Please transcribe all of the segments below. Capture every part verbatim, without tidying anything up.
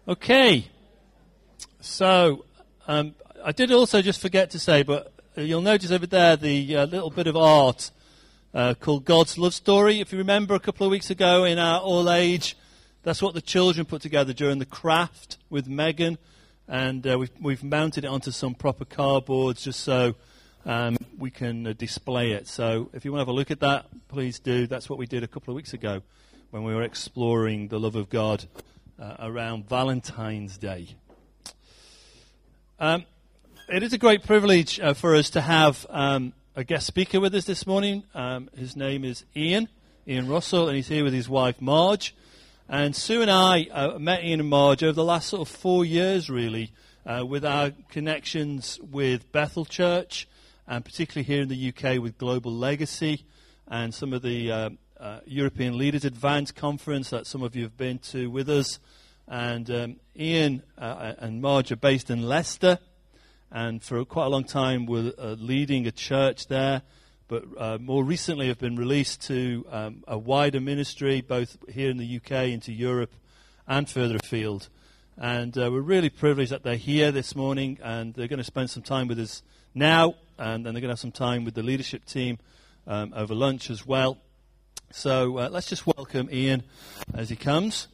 Okay, so um, I did also just forget to say, but you'll notice over there the uh, little bit of art uh, called God's Love Story. If you remember a couple of weeks ago in our All Age, that's what the children put together during the craft with Megan, and uh, we've, we've mounted it onto some proper cardboards just so um, we can uh, display it. So if you want to have a look at that, please do. That's what we did a couple of weeks ago when we were exploring the love of God Uh, around Valentine's Day. Um, it is a great privilege uh, for us to have um, a guest speaker with us this morning. Um, his name is Ian, Ian Russell, and he's here with his wife Marge. And Sue and I uh, met Ian and Marge over the last sort of four years, really, uh, with our connections with Bethel Church, and particularly here in the U K with Global Legacy, and some of the uh, Uh, European Leaders Advance Conference that some of you have been to with us. And um, Ian uh, and Marge are based in Leicester, and for quite a long time were uh, leading a church there, but uh, more recently have been released to um, a wider ministry, both here in the U K, into Europe, and further afield. And uh, we're really privileged that they're here this morning, and they're going to spend some time with us now, and then they're going to have some time with the leadership team um, over lunch as well. So uh, let's just welcome Ian as he comes.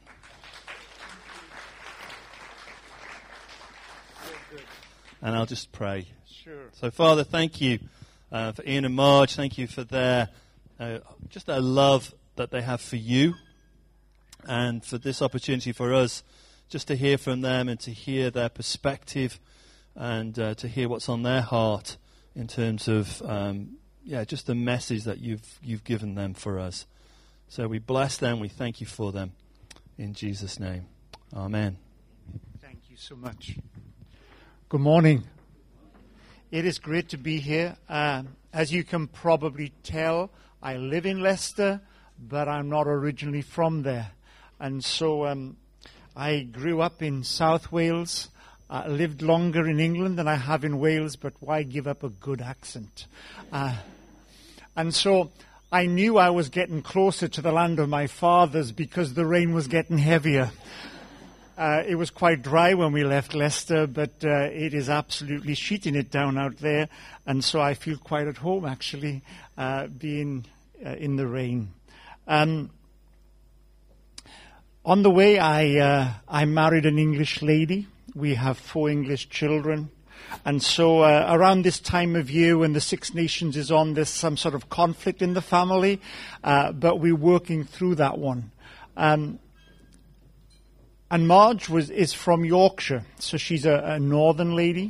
And I'll just pray. Sure. So, Father, thank you uh, for Ian and Marge. Thank you for their uh, just their love that they have for you, and for this opportunity for us just to hear from them and to hear their perspective, and uh, to hear what's on their heart in terms of Um, Yeah, just the message that you've you've given them for us. So we bless them. We thank you for them. In Jesus' name. Amen. Thank you so much. Good morning. It is great to be here. Um, as you can probably tell, I live in Leicester, but I'm not originally from there. And so um, I grew up in South Wales. I lived longer in England than I have in Wales, but why give up a good accent? Uh, and so I knew I was getting closer to the land of my fathers because the rain was getting heavier. Uh, it was quite dry when we left Leicester, but uh, it is absolutely sheeting it down out there, and so I feel quite at home, actually, uh, being uh, in the rain. Um, on the way, I uh, I married an English lady. We have four English children. And so uh, around this time of year when the Six Nations is on, there's some sort of conflict in the family, uh, but we're working through that one. Um, and Marge was is from Yorkshire, so she's a, a northern lady.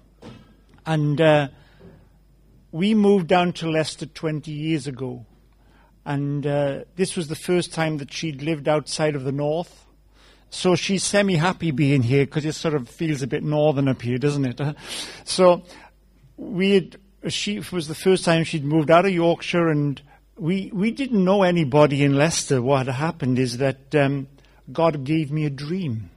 And uh, we moved down to Leicester twenty years ago. And uh, this was the first time that she'd lived outside of the north. So she's semi-happy being here because it sort of feels a bit northern up here, doesn't it? Uh, so we had, she it was the first time she'd moved out of Yorkshire, and we we didn't know anybody in Leicester. What had happened is that um, God gave me a dream,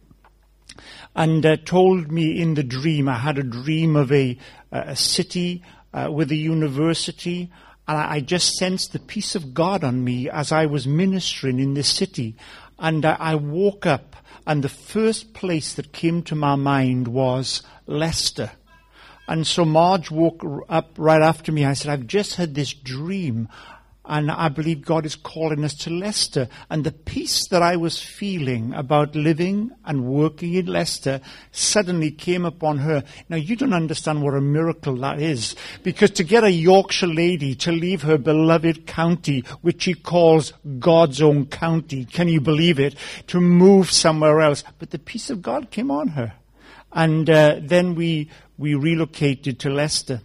and uh, told me in the dream, I had a dream of a, a city uh, with a university, and I, I just sensed the peace of God on me as I was ministering in this city. And I woke up, and the first place that came to my mind was Leicester. And so Marge woke up right after me. I said, I've just had this dream, and I believe God is calling us to Leicester. And the peace that I was feeling about living and working in Leicester suddenly came upon her. Now, you don't understand what a miracle that is, because to get a Yorkshire lady to leave her beloved county, which she calls God's own county, can you believe it, to move somewhere else? But the peace of God came on her. And uh, then we, we relocated to Leicester.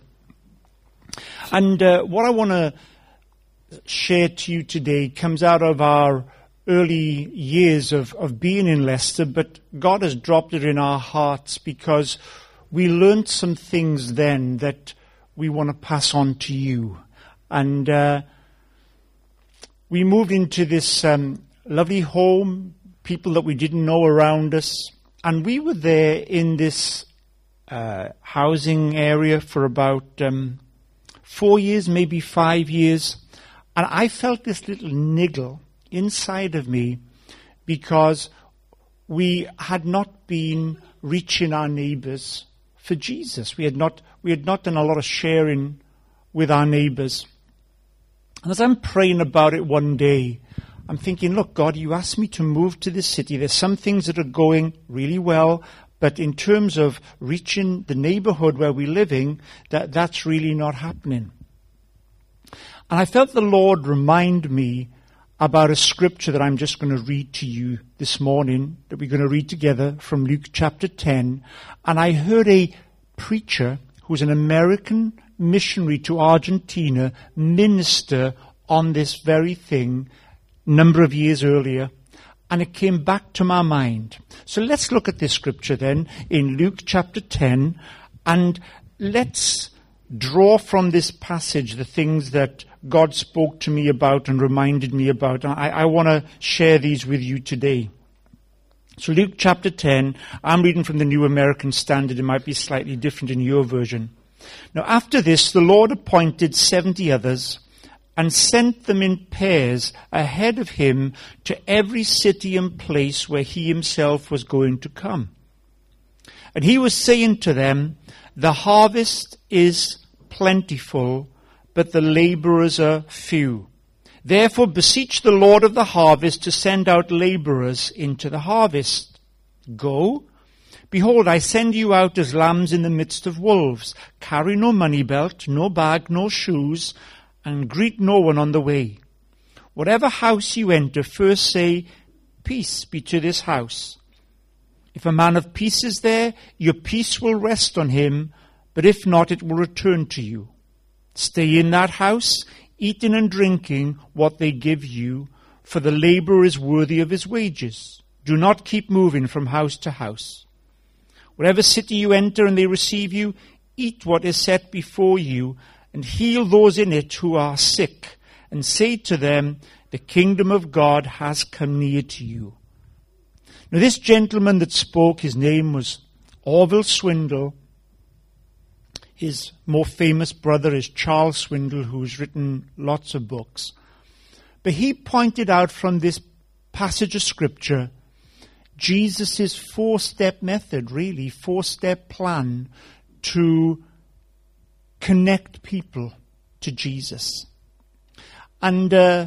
And uh, what I want to share to you today comes out of our early years of, of being in Leicester, but God has dropped it in our hearts because we learned some things then that we want to pass on to you. And uh, we moved into this um, lovely home, people that we didn't know around us, and we were there in this uh, housing area for about um, four years, maybe five years. And I felt this little niggle inside of me because we had not been reaching our neighbours for Jesus. We had not, we had not done a lot of sharing with our neighbours. And as I'm praying about it one day, I'm thinking, look, God, you asked me to move to this city. There's some things that are going really well, but in terms of reaching the neighbourhood where we're living, that, that's really not happening. And I felt the Lord remind me about a scripture that I'm just going to read to you this morning, that we're going to read together from Luke chapter ten. And I heard a preacher who's an American missionary to Argentina minister on this very thing a number of years earlier, and it came back to my mind. So let's look at this scripture then in Luke chapter ten, and let's draw from this passage the things that God spoke to me about and reminded me about. And I, I want to share these with you today. So Luke chapter ten, I'm reading from the New American Standard. It might be slightly different in your version. Now after this, the Lord appointed seventy others and sent them in pairs ahead of him to every city and place where he himself was going to come. And he was saying to them, the harvest is plentiful, but the laborers are few. Therefore beseech the Lord of the harvest to send out laborers into the harvest. Go, behold, I send you out as lambs in the midst of wolves. Carry no money belt, no bag, no shoes, and greet no one on the way. Whatever house you enter, first say, peace be to this house. If a man of peace is there, your peace will rest on him, but if not, it will return to you. Stay in that house, eating and drinking what they give you, for the laborer is worthy of his wages. Do not keep moving from house to house. Whatever city you enter and they receive you, eat what is set before you, and heal those in it who are sick, and say to them, the kingdom of God has come near to you. Now this gentleman that spoke, his name was Orville Swindle. His more famous brother is Charles Swindle, who's written lots of books. But he pointed out from this passage of scripture Jesus' four-step method, really, four-step plan to connect people to Jesus. And uh,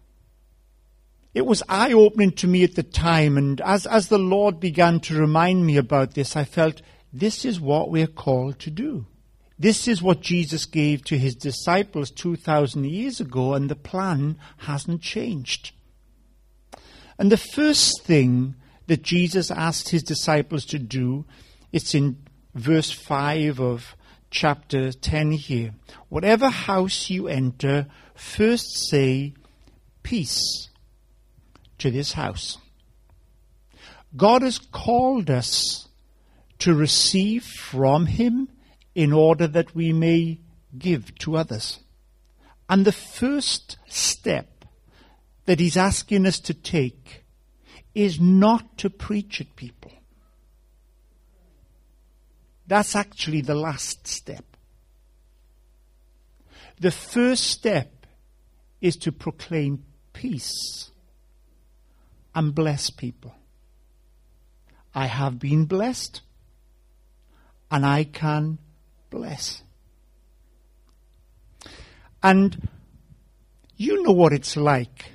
it was eye-opening to me at the time, and as, as the Lord began to remind me about this, I felt this is what we're called to do. This is what Jesus gave to his disciples two thousand years ago, and the plan hasn't changed. And the first thing that Jesus asked his disciples to do, it's in verse five of chapter ten here. Whatever house you enter, first say, peace to this house. God has called us to receive from him in order that we may give to others. And the first step that he's asking us to take is not to preach at people. That's actually the last step. The first step is to proclaim peace and bless people. I have been blessed, and I can bless. And you know what it's like.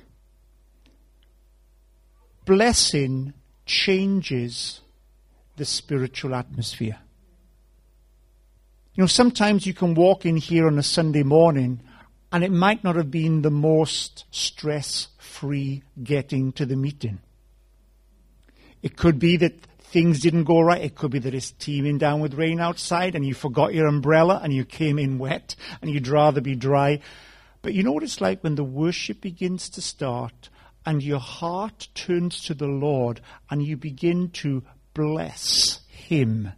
Blessing changes the spiritual atmosphere. You know, sometimes you can walk in here on a Sunday morning and it might not have been the most stress-free getting to the meeting. It could be that things didn't go right. It could be that it's teeming down with rain outside and you forgot your umbrella and you came in wet and you'd rather be dry. But you know what it's like when the worship begins to start and your heart turns to the Lord and you begin to bless him.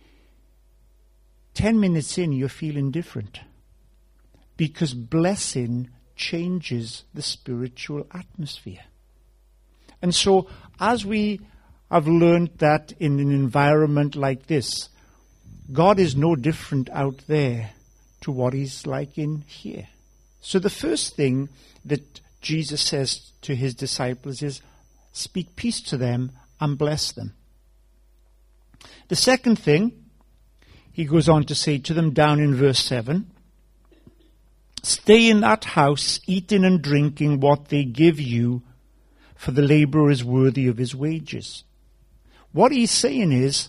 Ten minutes in, you're feeling different. Because blessing changes the spiritual atmosphere. And so, as we have learned that in an environment like this, God is no different out there to what he's like in here. So the first thing that Jesus says to his disciples is, speak peace to them and bless them. The second thing, he goes on to say to them down in verse seven, stay in that house, eating and drinking what they give you, for the laborer is worthy of his wages. What he's saying is,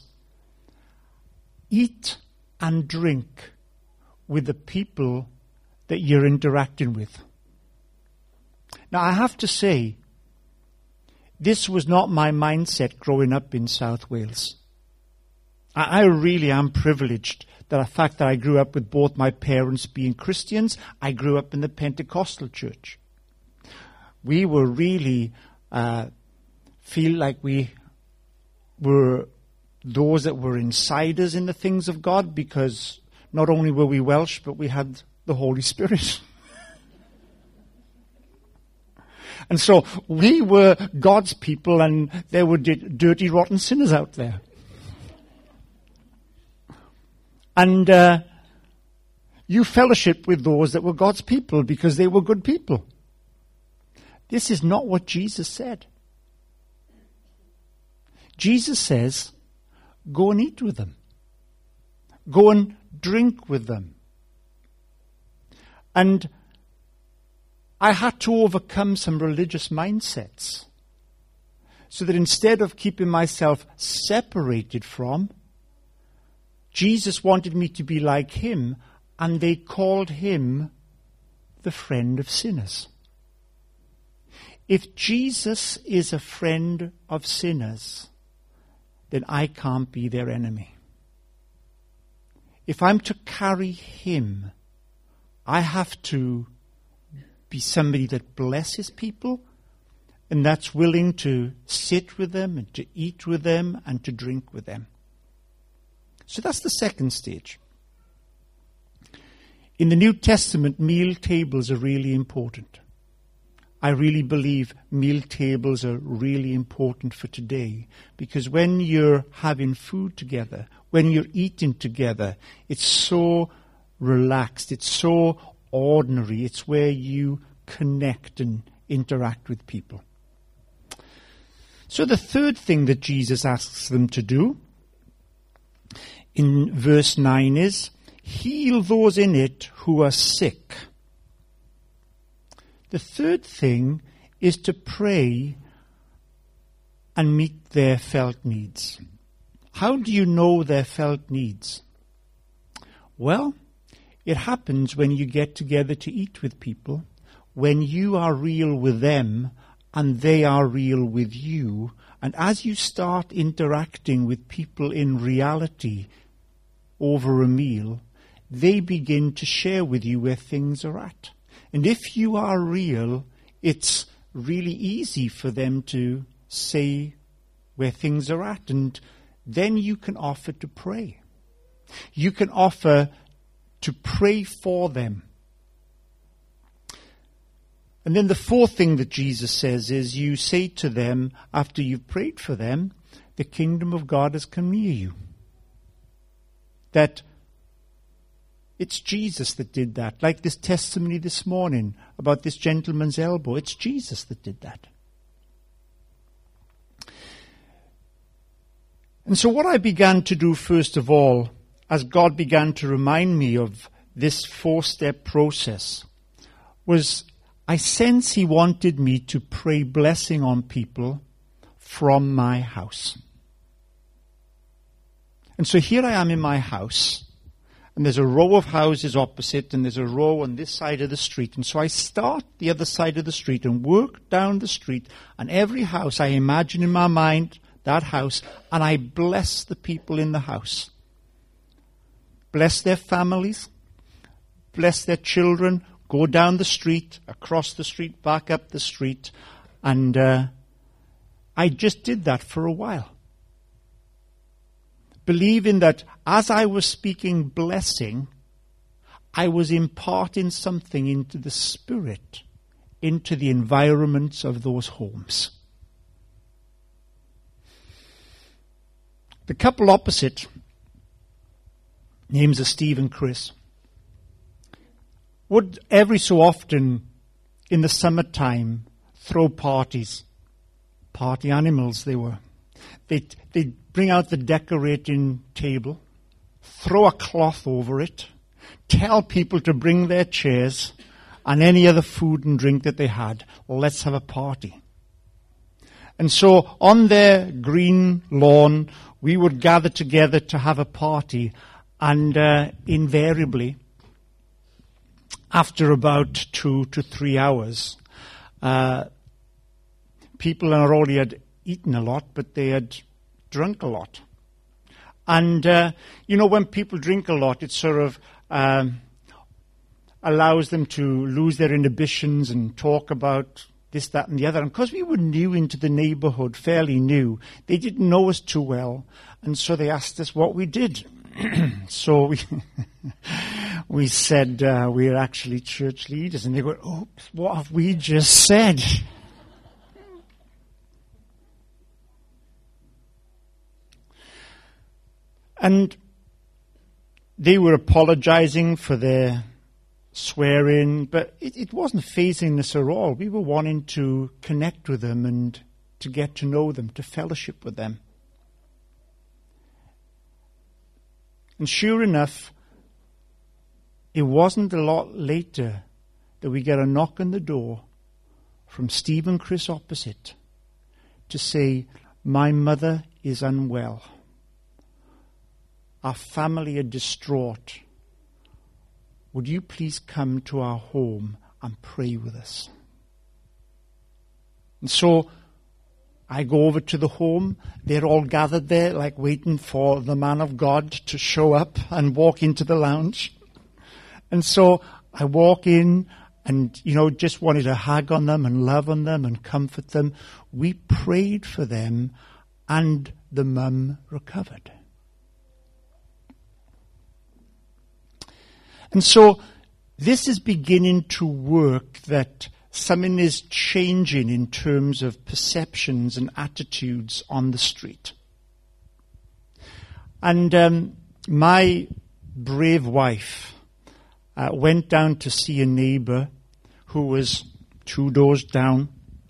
eat and drink with the people that you're interacting with. Now, I have to say, this was not my mindset growing up in South Wales. I, I really am privileged that the fact that I grew up with both my parents being Christians. I grew up in the Pentecostal church. We were really uh, feel like we were those that were insiders in the things of God, because not only were we Welsh, but we had the Holy Spirit. And so we were God's people, and there were di- dirty, rotten sinners out there. And uh, you fellowship with those that were God's people because they were good people. This is not what Jesus said. Jesus says, go and eat with them. Go and drink with them. And I had to overcome some religious mindsets so that instead of keeping myself separated from, Jesus wanted me to be like him, and they called him the friend of sinners. If Jesus is a friend of sinners, then I can't be their enemy. If I'm to carry him, I have to be somebody that blesses people, and that's willing to sit with them and to eat with them and to drink with them. So that's the second stage. In the New Testament, meal tables are really important. I really believe meal tables are really important for today, because when you're having food together, when you're eating together, it's so relaxed, it's so ordinary, it's where you connect and interact with people. So the third thing that Jesus asks them to do in verse nine is, heal those in it who are sick. The third thing is to pray and meet their felt needs. How do you know their felt needs? Well, it happens when you get together to eat with people, when you are real with them and they are real with you. And as you start interacting with people in reality over a meal, they begin to share with you where things are at. And if you are real, it's really easy for them to say where things are at. And then you can offer to pray. You can offer to pray for them. And then the fourth thing that Jesus says is, you say to them, after you've prayed for them, the kingdom of God has come near you. That it's Jesus that did that. Like this testimony this morning about this gentleman's elbow. It's Jesus that did that. And so what I began to do first of all, as God began to remind me of this four-step process, was I sense he wanted me to pray blessing on people from my house. And so here I am in my house, and there's a row of houses opposite, and there's a row on this side of the street. And so I start the other side of the street and work down the street, and every house I imagine in my mind, that house, and I bless the people in the house. Bless their families, bless their children, go down the street, across the street, back up the street, and uh, I just did that for a while. Believing that as I was speaking blessing, I was imparting something into the spirit, into the environments of those homes. The couple opposite, names are Steve and Chris, would every so often in the summertime throw parties. Party animals they were. they'd, they'd bring out the decorating table, throw a cloth over it, tell people to bring their chairs and any other food and drink that they had. Let's have a party. And so on their green lawn, we would gather together to have a party. And uh, invariably, after about two to three hours, uh, people not only had eaten a lot, but they had drunk a lot. And, uh, you know, when people drink a lot, it sort of um, allows them to lose their inhibitions and talk about this, that, and the other. And because we were new into the neighborhood, fairly new, they didn't know us too well. And so they asked us what we did. So we we said uh, we're actually church leaders. And they go, oops, what have we just said? And they were apologizing for their swearing, but it, it wasn't fazing us at all. We were wanting to connect with them and to get to know them, to fellowship with them. And sure enough, it wasn't a lot later that we get a knock on the door from Steve and Chris opposite to say, my mother is unwell. Our family are distraught. Would you please come to our home and pray with us? And so I go over to the home. They're all gathered there, like waiting for the man of God to show up and walk into the lounge. And so I walk in and, you know, just wanted to hug on them and love on them and comfort them. We prayed for them and the mum recovered. And so this is beginning to work, that something is changing in terms of perceptions and attitudes on the street. And um, my brave wife uh, went down to see a neighbor who was two doors down.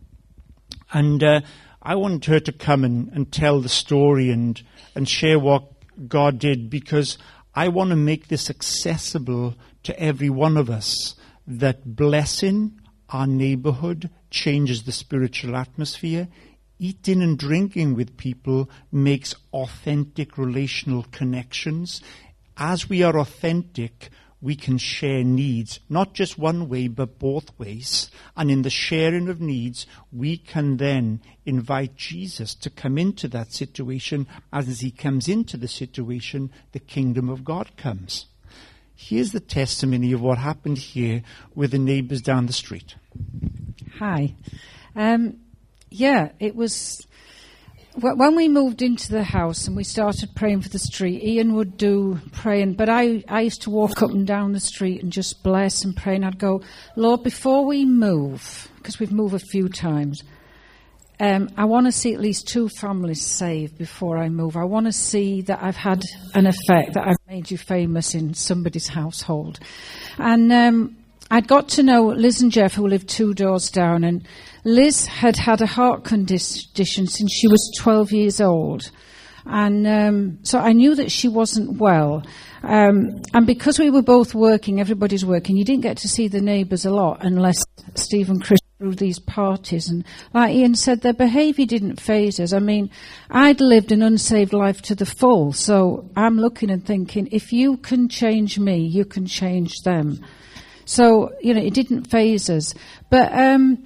And uh, I wanted her to come and, and tell the story and, and share what God did, because I want to make this accessible to every one of us, that blessing our neighborhood changes the spiritual atmosphere. Eating and drinking with people makes authentic relational connections. As we are authentic, we can share needs, not just one way, but both ways. And in the sharing of needs, we can then invite Jesus to come into that situation. As he comes into the situation, the kingdom of God comes. Here's the testimony of what happened here with the neighbors down the street. Hi. Um, yeah, it was... When we moved into the house and we started praying for the street, Ian would do praying, but I, I used to walk up and down the street and just bless and pray, and I'd go, Lord, before we move, because we've moved a few times, um, I want to see at least two families saved before I move. I want to see that I've had an effect, that I've made you famous in somebody's household. And um, I'd got to know Liz and Jeff, who lived two doors down, and Liz had had a heart condition since she was twelve years old. And um, so I knew that she wasn't well. Um, and because we were both working, everybody's working, you didn't get to see the neighbours a lot unless Steve and Chris threw these parties. And like Ian said, their behaviour didn't faze us. I mean, I'd lived an unsaved life to the full. So I'm looking and thinking, if you can change me, you can change them. So, you know, it didn't faze us. But... Um,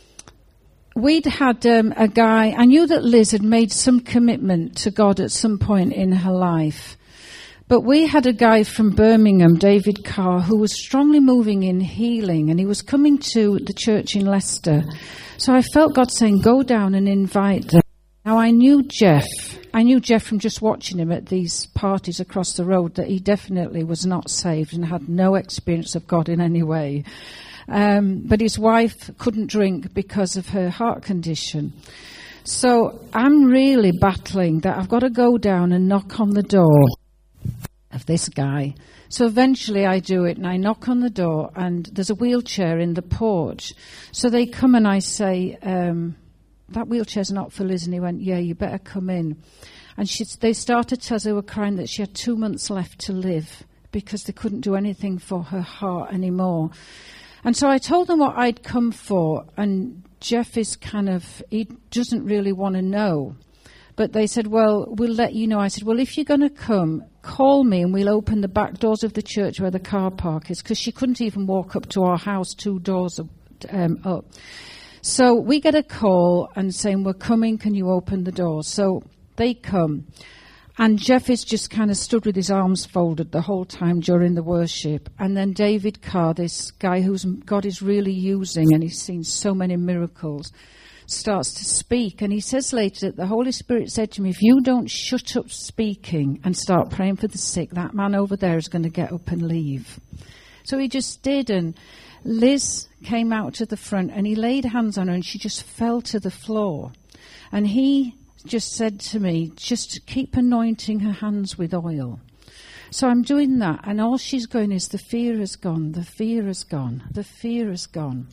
We'd had um, a guy, I knew that Liz had made some commitment to God at some point in her life. But we had a guy from Birmingham, David Carr, who was strongly moving in healing, and he was coming to the church in Leicester. So I felt God saying, go down and invite them. Now I knew Jeff. I knew Jeff from just watching him at these parties across the road, that he definitely was not saved and had no experience of God in any way. Um, but his wife couldn't drink because of her heart condition. So I'm really battling that I've got to go down and knock on the door of this guy. So eventually I do it, and I knock on the door, and there's a wheelchair in the porch. So they come and I say, um, that wheelchair's not for Liz. And he went, yeah, you better come in. And she, they started to tell us they were crying that she had two months left to live because they couldn't do anything for her heart anymore. And so I told them what I'd come for, and Jeff is kind of, he doesn't really want to know. But they said, well, we'll let you know. I said, well, if you're going to come, call me and we'll open the back doors of the church where the car park is, because she couldn't even walk up to our house two doors um, up. So we get a call and saying, we're coming, can you open the doors? So they come. And Jeff is just kind of stood with his arms folded the whole time during the worship. And then David Carr, this guy who's God is really using, and he's seen so many miracles, starts to speak. And he says later that the Holy Spirit said to me, if you don't shut up speaking and start praying for the sick, that man over there is going to get up and leave. So he just did. And Liz came out to the front and he laid hands on her and she just fell to the floor. And he just said to me, just keep anointing her hands with oil. So I'm doing that, and all she's going is, the fear has gone, the fear has gone, the fear has gone.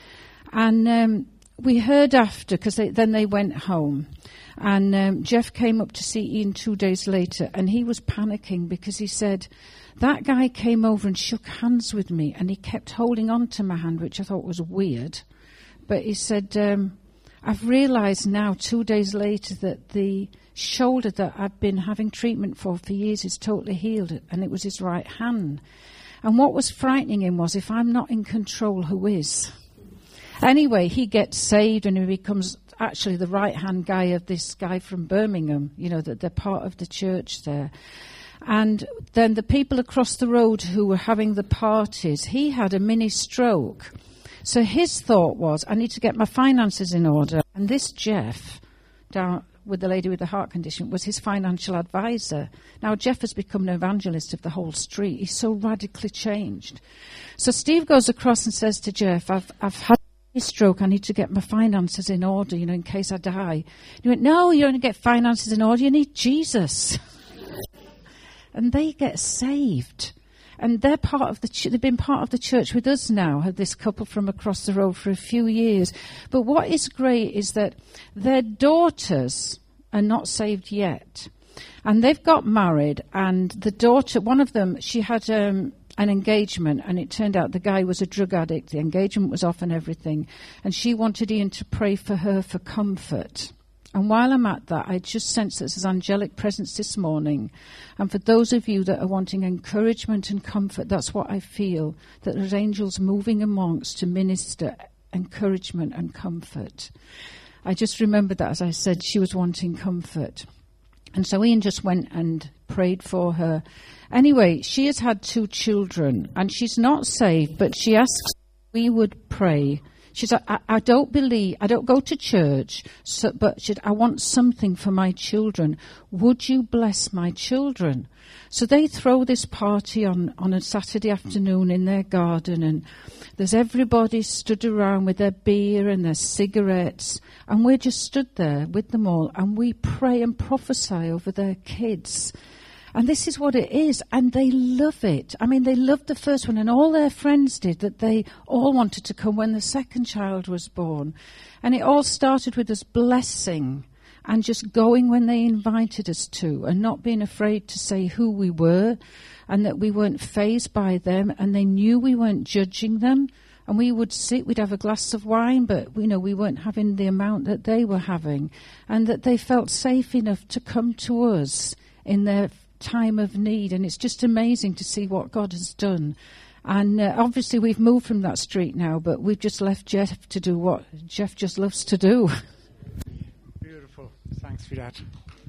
And um, we heard after, because then they went home, and um, Jeff came up to see Ian two days later, and he was panicking because he said, that guy came over and shook hands with me, and he kept holding on to my hand, which I thought was weird. But he said, um, I've realised now, two days later, that the shoulder that I've been having treatment for for years is totally healed, and it was his right hand. And what was frightening him was, if I'm not in control, who is? Anyway, he gets saved and he becomes actually the right-hand guy of this guy from Birmingham, you know, that they're part of the church there. And then the people across the road who were having the parties, he had a mini stroke. So his thought was, I need to get my finances in order. And this Jeff, down with the lady with the heart condition, was his financial advisor. Now Jeff has become an evangelist of the whole street. He's so radically changed. So Steve goes across and says to Jeff, I've, I've had a stroke. I need to get my finances in order, you know, in case I die. He went, no, you don't get finances in order. You need Jesus. And they get saved. And they're part of the ch- they've been part of the church with us now, have this couple from across the road for a few years. But what is great is that their daughters are not saved yet. And they've got married, and the daughter, one of them, she had um, an engagement, and it turned out the guy was a drug addict. The engagement was off and everything. And she wanted Ian to pray for her for comfort. And while I'm at that, I just sense that there's angelic presence this morning. And for those of you that are wanting encouragement and comfort, that's what I feel, that there's angels moving amongst to minister encouragement and comfort. I just remembered that, as I said, she was wanting comfort. And so Ian just went and prayed for her. Anyway, she has had two children, and she's not saved, but she asks we would pray. She said, I, I don't believe, I don't go to church, so, but she, I want something for my children. Would you bless my children? So they throw this party on, on a Saturday afternoon in their garden, and there's everybody stood around with their beer and their cigarettes, and we're just stood there with them all, and we pray and prophesy over their kids. And this is what it is, and they love it. I mean, they loved the first one, and all their friends did, that they all wanted to come when the second child was born. And it all started with us blessing and just going when they invited us to, and not being afraid to say who we were, and that we weren't fazed by them, and they knew we weren't judging them. And we would sit, we'd have a glass of wine, but, you know, we weren't having the amount that they were having, and that they felt safe enough to come to us in their time of need. And it's just amazing to see what God has done. And uh, obviously we've moved from that street now, but we've just left Jeff to do what Jeff just loves to do. Beautiful. Thanks for that.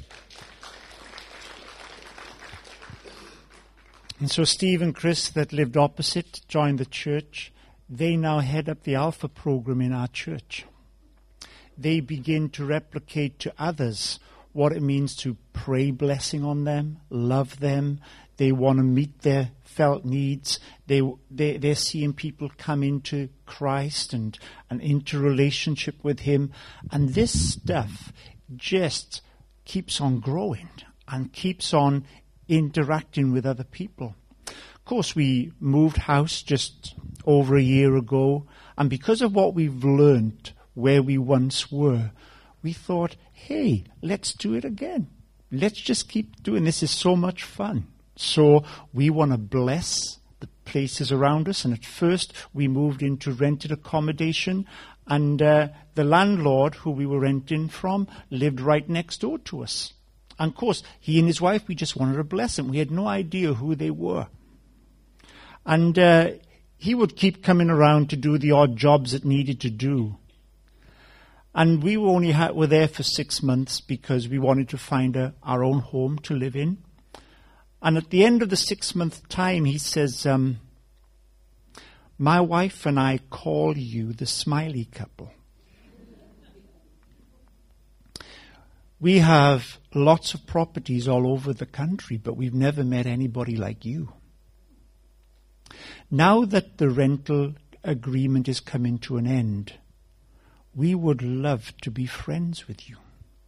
And so Steve and Chris, that lived opposite, joined the church. They now head up the Alpha program in our church. They begin to replicate to others what it means to pray blessing on them, love them. They want to meet their felt needs. They, they, they're seeing people come into Christ and, and into relationship with Him. And this stuff just keeps on growing and keeps on interacting with other people. Of course, we moved house just over a year ago. And because of what we've learned where we once were, we thought, hey, let's do it again. Let's just keep doing this. It's so much fun. So we want to bless the places around us. And at first, we moved into rented accommodation. And uh, the landlord who we were renting from lived right next door to us. And of course, he and his wife, we just wanted to bless them. We had no idea who they were. And uh, he would keep coming around to do the odd jobs that needed to do. And we only had, were there for six months because we wanted to find a, our own home to live in. And at the end of the six-month time, he says, um, my wife and I call you the smiley couple. We have lots of properties all over the country, but we've never met anybody like you. Now that the rental agreement is coming to an end, we would love to be friends with you.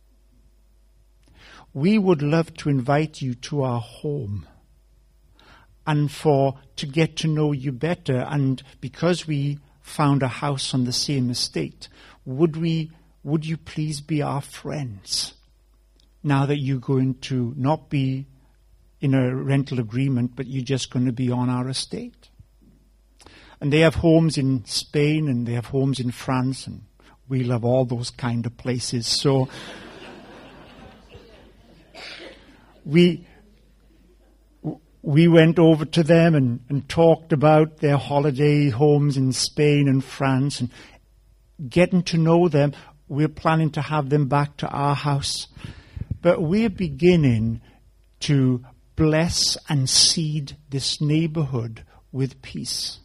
We would love to invite you to our home and for to get to know you better. And because we found a house on the same estate, would we, would you please be our friends? Now that you're going to not be in a rental agreement, but you're just going to be on our estate. And they have homes in Spain and they have homes in France, and we love all those kind of places. So we we went over to them and, and talked about their holiday homes in Spain and France and getting to know them. We're planning to have them back to our house. But we're beginning to bless and seed this neighborhood with peace.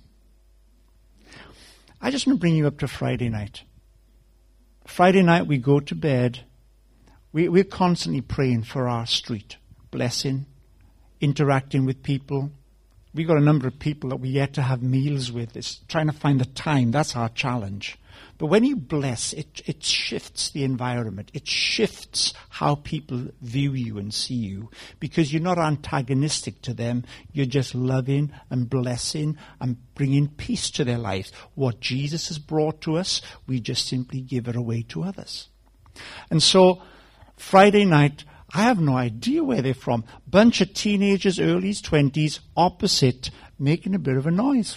I just want to bring you up to Friday night. Friday night we go to bed. We, we're constantly praying for our street, blessing, interacting with people. We've got a number of people that we yet to have meals with. It's trying to find the time. That's our challenge. But when you bless, it, it shifts the environment. It shifts how people view you and see you, because you're not antagonistic to them. You're just loving and blessing and bringing peace to their lives. What Jesus has brought to us, we just simply give it away to others. And so Friday night, I have no idea where they're from. Bunch of teenagers, early twenties, opposite, making a bit of a noise.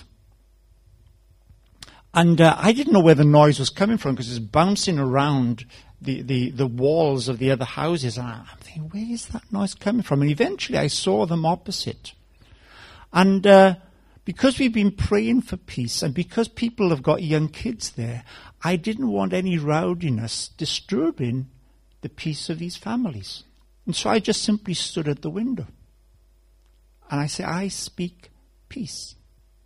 And uh, I didn't know where the noise was coming from because it's bouncing around the, the, the walls of the other houses. And I'm thinking, where is that noise coming from? And eventually I saw them opposite. And uh, because we've been praying for peace and because people have got young kids there, I didn't want any rowdiness disturbing the peace of these families. And so I just simply stood at the window. And I say, I speak peace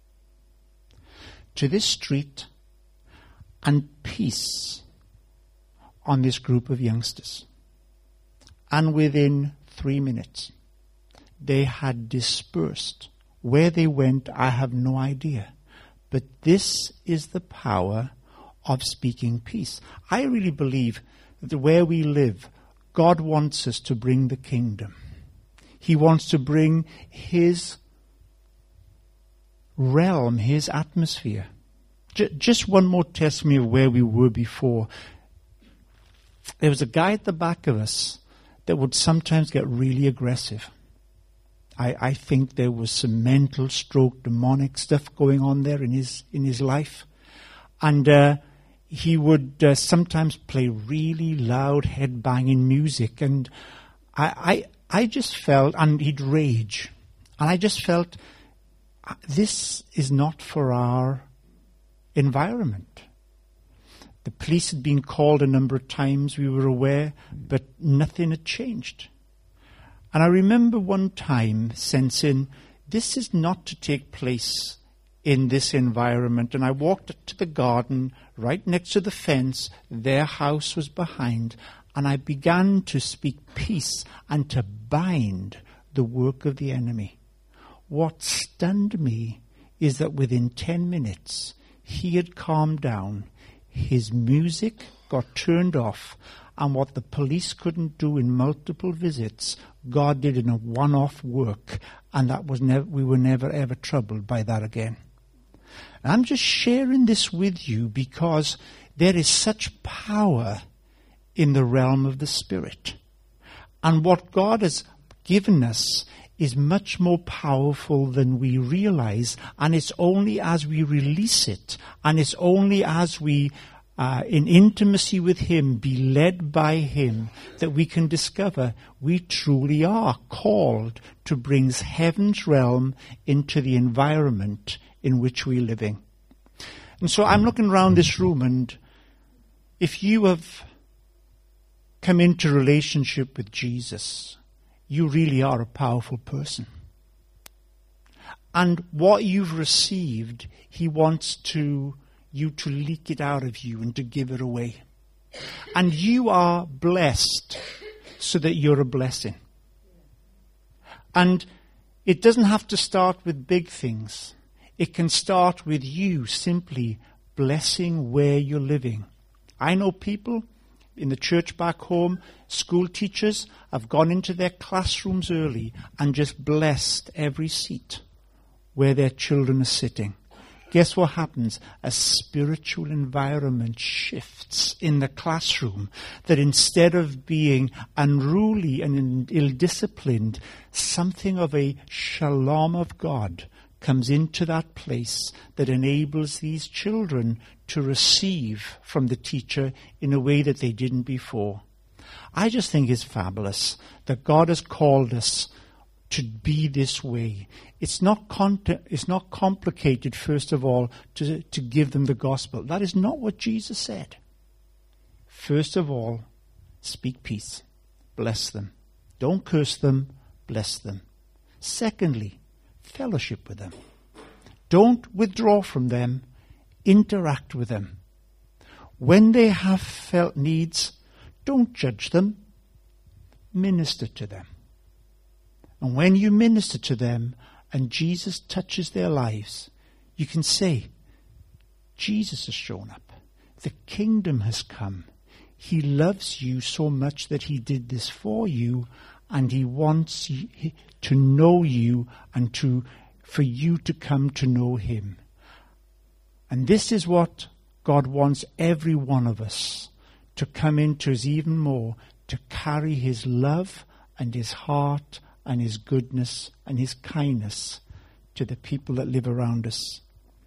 to this street and peace on this group of youngsters. And within three minutes, they had dispersed. Where they went, I have no idea. But this is the power of speaking peace. I really believe that where we live, God wants us to bring the kingdom. He wants to bring His realm, His atmosphere. J- just one more testimony of where we were before. There was a guy at the back of us that would sometimes get really aggressive. I, I think there was some mental stroke, demonic stuff going on there in his in his life. And uh, he would uh, sometimes play really loud, head-banging music. And I, I, I just felt, and he'd rage. And I just felt, this is not for our environment. The police had been called a number of times, we were aware, but nothing had changed. And I remember one time sensing, this is not to take place in this environment. And I walked to the garden, right next to the fence. Their house was behind. And I began to speak peace and to bind the work of the enemy. What stunned me is that within ten minutes, he had calmed down. His music got turned off. And what the police couldn't do in multiple visits, God did in a one-off work. And that was never, we were never, ever troubled by that again. And I'm just sharing this with you because there is such power in the realm of the Spirit. And what God has given us is much more powerful than we realize, and it's only as we release it, and it's only as we, uh, in intimacy with Him, be led by Him, that we can discover we truly are called to bring heaven's realm into the environment in which we're living. And so I'm looking around this room, and if you have come into relationship with Jesus, you really are a powerful person. And what you've received, He wants to you to leak it out of you and to give it away. And you are blessed so that you're a blessing. And it doesn't have to start with big things. It can start with you simply blessing where you're living. I know people in the church back home, school teachers have gone into their classrooms early and just blessed every seat where their children are sitting. Guess what happens? A spiritual environment shifts in the classroom, that instead of being unruly and ill-disciplined, something of a shalom of God comes into that place that enables these children to receive from the teacher in a way that they didn't before. I just think it's fabulous that God has called us to be this way. It's not con- it's not complicated, first of all, to, to give them the gospel. That is not what Jesus said. First of all, speak peace. Bless them. Don't curse them. Bless them. Secondly, fellowship with them. Don't withdraw from them. Interact with them. When they have felt needs, don't judge them. Minister to them. And when you minister to them and Jesus touches their lives, you can say, Jesus has shown up. The kingdom has come. He loves you so much that He did this for you, and He wants to know you and to for you to come to know Him. And this is what God wants every one of us to come into, is even more, to carry His love and His heart and His goodness and His kindness to the people that live around us.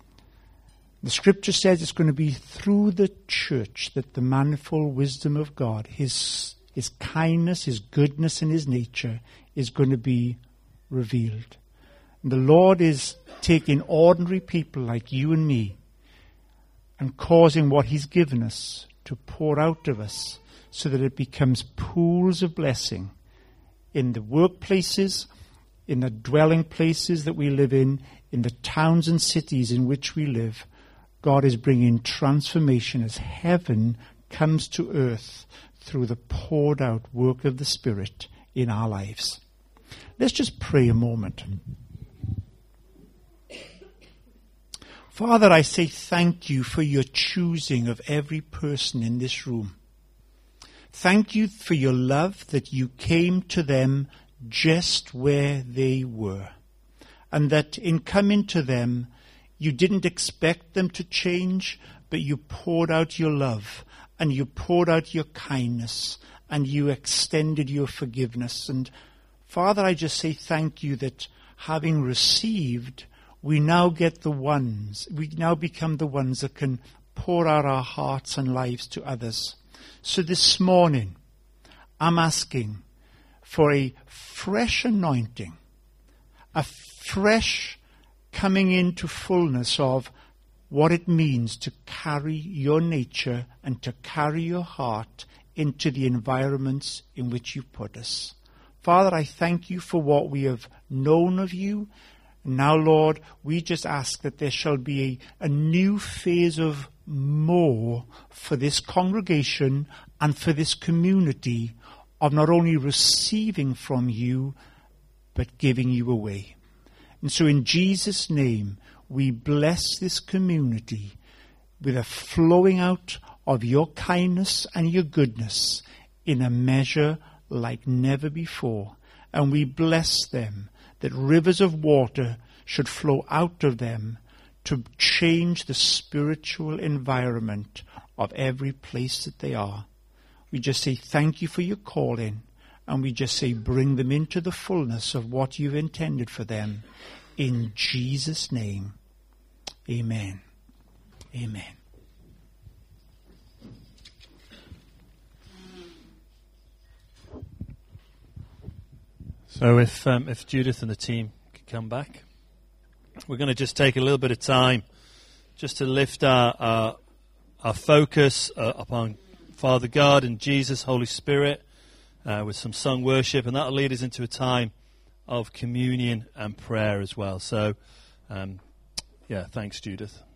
The scripture says it's going to be through the church that the manifold wisdom of God, His, His kindness, His goodness and His nature is going to be revealed. And the Lord is taking ordinary people like you and me and causing what He's given us to pour out of us so that it becomes pools of blessing in the workplaces, in the dwelling places that we live in, in the towns and cities in which we live. God is bringing transformation as heaven comes to earth through the poured out work of the Spirit in our lives. Let's just pray a moment. Father, I say thank you for your choosing of every person in this room. Thank you for your love, that you came to them just where they were. And that in coming to them, you didn't expect them to change, but you poured out your love and you poured out your kindness and you extended your forgiveness. And Father, I just say thank you that having received, we now get the ones, we now become the ones that can pour out our hearts and lives to others. So this morning, I'm asking for a fresh anointing, a fresh coming into fullness of what it means to carry your nature and to carry your heart into the environments in which you put us. Father, I thank you for what we have known of you. Now, Lord, we just ask that there shall be a, a new phase of more for this congregation and for this community of not only receiving from you, but giving you away. And so in Jesus' name, we bless this community with a flowing out of your kindness and your goodness in a measure like never before. And we bless them that rivers of water should flow out of them to change the spiritual environment of every place that they are. We just say thank you for your calling, and we just say bring them into the fullness of what you've intended for them. In Jesus' name, amen. Amen. So if um, if Judith and the team could come back, we're going to just take a little bit of time just to lift our our, our focus uh, upon Father God and Jesus, Holy Spirit, uh, with some sung worship, and that'll lead us into a time of communion and prayer as well. So, um, yeah, thanks, Judith.